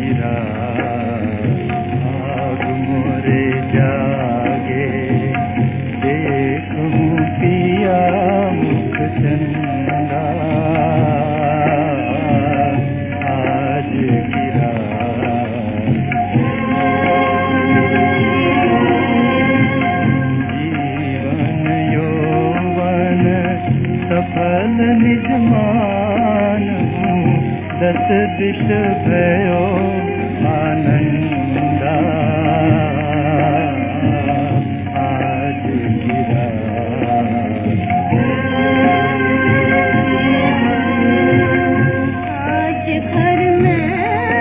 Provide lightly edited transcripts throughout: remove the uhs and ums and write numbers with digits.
गिरा आग मोरे जागे, देखूं पिया मुख चंदा आज गिरा। जीवन यौवन सफल निज मानहूं, दस दिश भयो आनंदा आज गिरा। आज घर में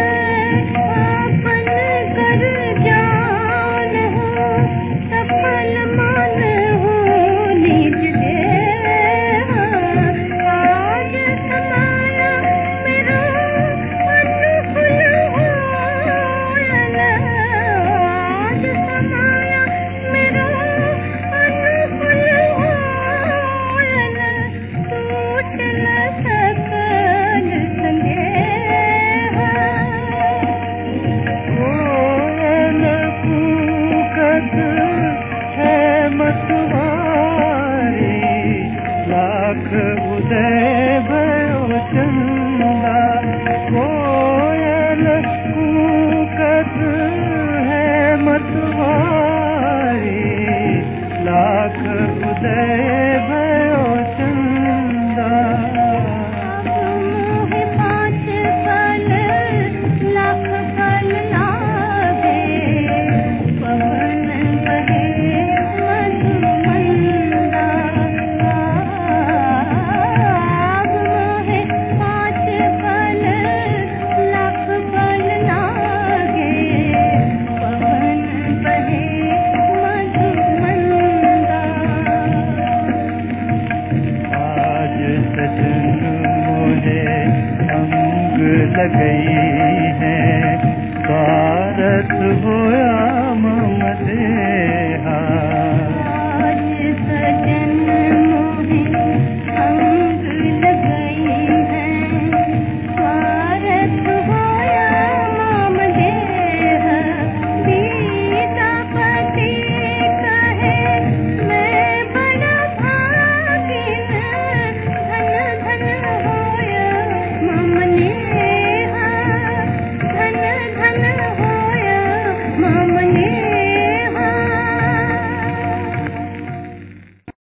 आपन कर जान हो, सफल मन हो निज देह। आज समाया मेरा अनुकूल होयल, आज समाया मेरा अनुकूल होयल, टूट न सकल संदेह। कोयल कूकत है मतवारी, लाख उदय भयो चंदा। कोयल कूकत है मतवारी, लाख उदय भयो चंदा। मोहे पाँच पल लाख पल लागे, पवन बहे मधुमंदा। मोहे पाँच पल लाख पल लागे, पवन बहे मधुमंदा। आज सजन मोहे अंग लगई,